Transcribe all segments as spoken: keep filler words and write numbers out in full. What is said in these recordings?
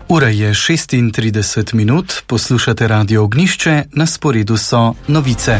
Ura je šestintrideset minut, poslušate Radio Ognjišče, na sporedu so novice.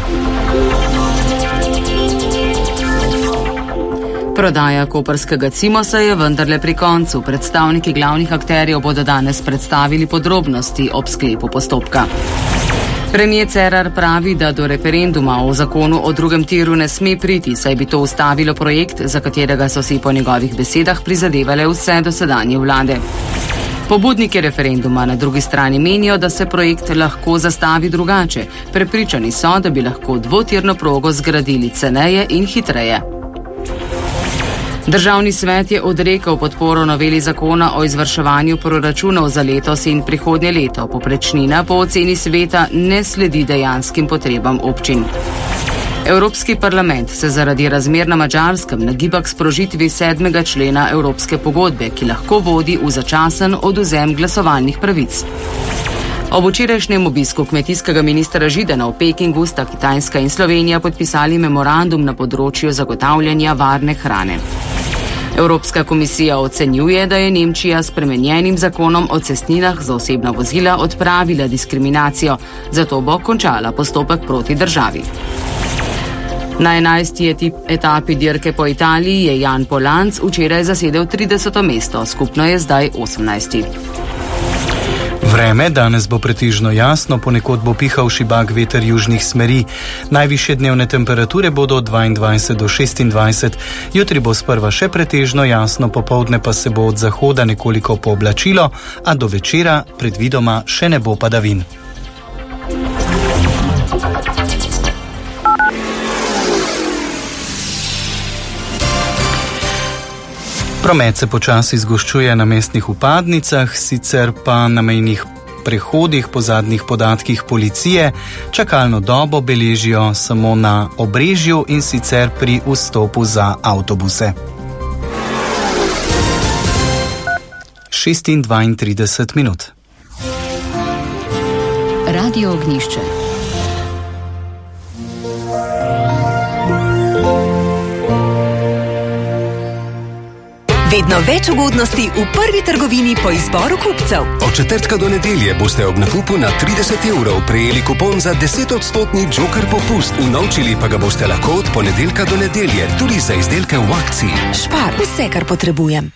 Prodaja koprskega Cimosa je vendarle pri koncu. Predstavniki glavnih akterjev bodo danes predstavili podrobnosti ob sklepu postopka. Premier Cerar pravi, da do referenduma o zakonu o drugem tiru ne sme priti, saj bi to ustavilo projekt, za katerega so si po njegovih besedah prizadevale vse dosedanje vlade. Pobudniki referenduma na drugi strani menijo, da se projekt lahko zastavi drugače. Prepričani so, da bi lahko dvotirno progo zgradili ceneje in hitreje. Državni svet je odrekel podporo noveli zakona o izvrševanju proračunov za letos in prihodnje leto. Povprečnina po oceni sveta ne sledi dejanskim potrebam občin. Evropski parlament se zaradi razmer na Madžarskem nagiba k sprožitvi sedmega člena Evropske pogodbe, ki lahko vodi v začasen odvzem glasovalnih pravic. Ob včerajšnjem obisku kmetijskega ministra Židana v Pekingu sta Kitajska in Slovenija podpisali memorandum na področju zagotavljanja varne hrane. Evropska komisija ocenjuje, da je Nemčija s spremenjenim zakonom o cestninah za osebna vozila odpravila diskriminacijo, zato bo končala postopek proti državi. Na enajsti etapi dirke po Italiji je Jan Polanc včeraj zasedel trideseto mesto, skupno je zdaj osemnajsti. Vreme, danes bo pretežno jasno, ponekod bo pihal šibak veter južnih smeri. Najvišje dnevne temperature bodo od dvaindvajset do šestindvajset. Jutri bo sprva še pretežno jasno, popoldne pa se bo od zahoda nekoliko pooblačilo, a do večera predvidoma še ne bo padavin. Promet se počasi zgoščuje na mestnih vpadnicah, sicer pa na mejnih prehodih po zadnjih podatkih policije čakalno dobo beležijo samo na Obrežju in sicer pri vstopu za avtobuse. šestindvaintrideset minut. Radio Ognjišče. Vedno več ugodnosti v prvi trgovini po izboru kupcev. Od četrtka do nedelje boste ob nakupu na trideset evrov prejeli kupon za desetodstotni Joker popust. Unovčili pa ga boste lahko od ponedeljka do nedelje, tudi za izdelke v akciji. Špar, vse, kar potrebujem.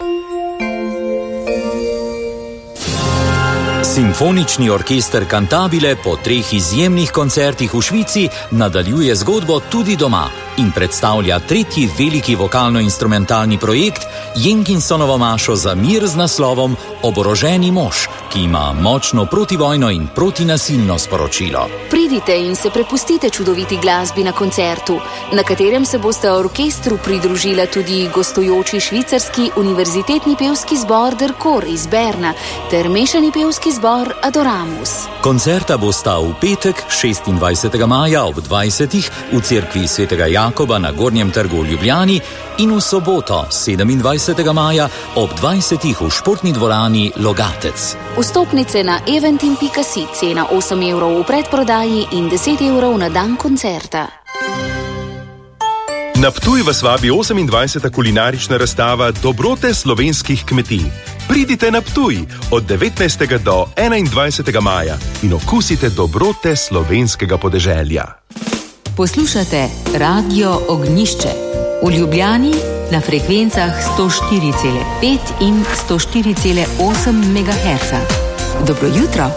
Simfonični orkester Cantabile po treh izjemnih koncertih v Švici nadaljuje zgodbo tudi doma in predstavlja tretji veliki vokalno-instrumentalni projekt Jenkinsonovo mašo za mir z naslovom Oboroženi mož, ki ima močno protivojno in protinasilno sporočilo. Pridite in se prepustite čudoviti glasbi na koncertu, na katerem se boste orkestru pridružila tudi gostujoči švicarski univerzitetni pevski zbor Der Chor iz Berna ter mešani pevski zbor Adoramus. Koncerta bosta v petek šestindvajsetega maja ob dvajsetih v cerkvi svetega Jakoba na Gornjem trgu v Ljubljani in v soboto sedemindvajsetega maja ob dvajsetih v športni dvorani Logatec. Vstopnice na eventim pika si, cena osem evrov v predprodaji in deset evrov na dan koncerta. Na Ptuj vas vabi osemindvajseta kulinarična razstava Dobrote slovenskih kmetij. Pridite na Ptuj od devetnajstega do enaindvajsetega maja in okusite dobrote slovenskega podeželja. Poslušate Radio Ognjišče v Ljubljani na frekvencah sto štiri cela pet in sto štiri cela osem megaherca. Dobro jutro!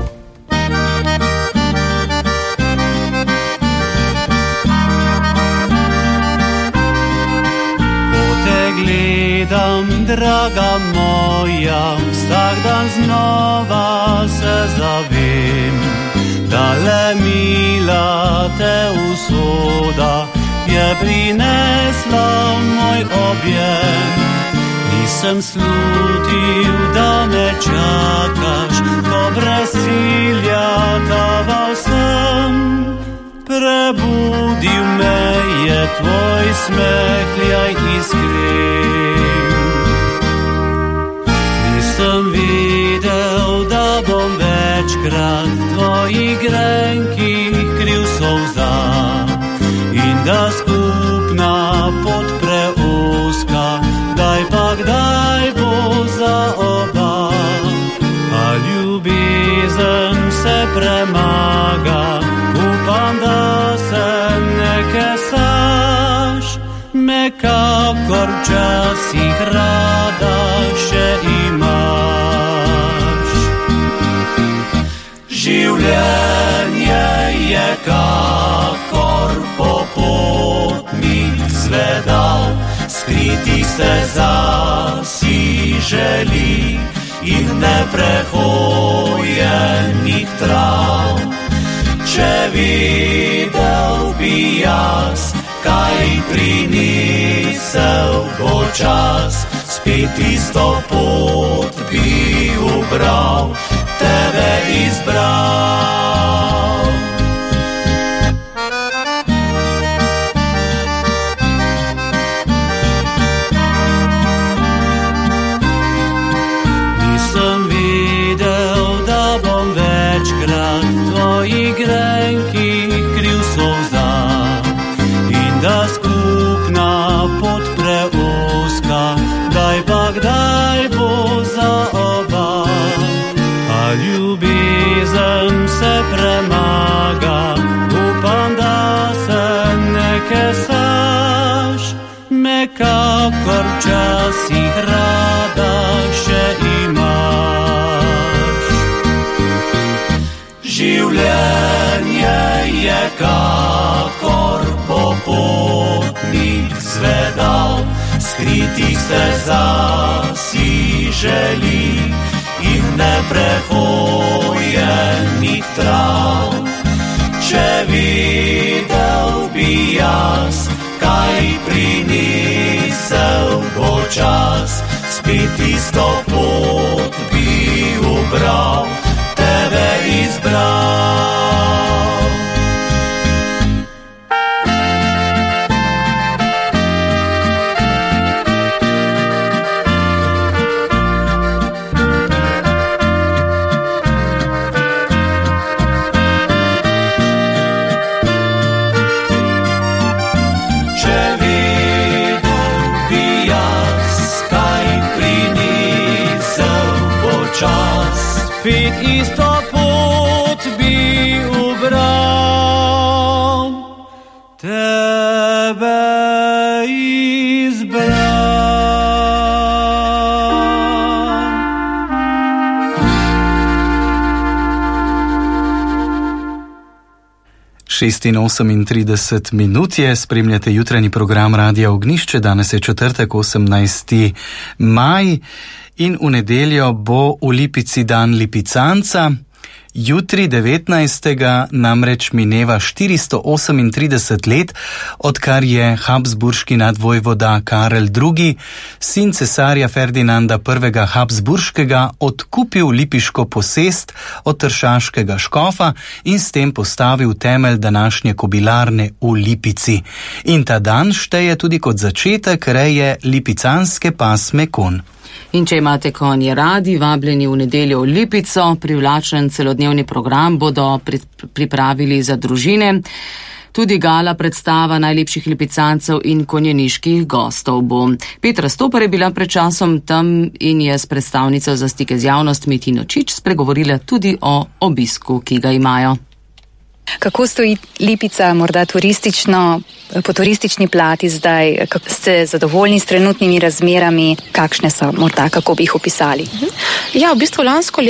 Gledam, draga moja, vsak dan znova se zavem, da le mila te usoda je prinesla moj objem. Nisem slutil, da me čakaš, ko brez cilja taval sem. Prebudil me je tvoj smeh, jaj iskren. Nisem videl, da bom večkrat tvojih grenkih kril solza in da skupna pot preoska, kdaj pa kdaj bo za oba. premaga, upam, da se ne kesaš, me kakor včasih rada še imaš. Življenje je kakor popotnik zvedal, skriti se zasi želi in neprehojenih trav. Če videl bi jaz, kaj prinesel bo čas, spet isto pot bi ubral, tebe izbral. Nisem videl, da bom večkrat tvoji grenki kriv solza in da skupna pot preozka, kdaj pa kdaj bo za oba. A ljubezen se premaga, upam, da se ne kesaš, me kakor včasih rada še imaš. Življenje je kakor popotnik zvedal, skriti se zasi želi in neprehojenih trav. Če videl bi jaz, kaj prinesel bo čas, spet isto pot bi ubral, tebe izbral. Spet isto pot bi ubral, tebe izbral. šestinosemintrideset minut je, spremljate jutranji program Radia Ognjišče, danes je četrtek, osemnajsti maj. In v nedeljo bo v Lipici dan lipicanca. Jutri devetnajstega namreč mineva štiristo osemintrideset let, odkar je habsburški nadvojvoda Karel drugi, sin cesarja Ferdinanda prvega Habsburškega, odkupil lipiško posest od tršaškega škofa in s tem postavil temelj današnje kobilarne v Lipici. In ta dan šteje tudi kot začetek reje lipicanske pasme konj. In če imate konje radi, vabljeni v nedeljo v Lipico, privlačen celodnevni program bodo pripravili za družine. Tudi gala predstava najlepših lipicancev in konjeniških gostov bo. Petra Stopar je bila pred časom tam in je s predstavnico za stike z javnostmi Tino Čič spregovorila tudi o obisku, ki ga imajo. Kako stoji Lipica morda turistično, po turistični plati zdaj? Kako ste zadovoljni s trenutnimi razmerami? Kakšne so morda, kako bi jih opisali? Ja, v bistvu lansko leto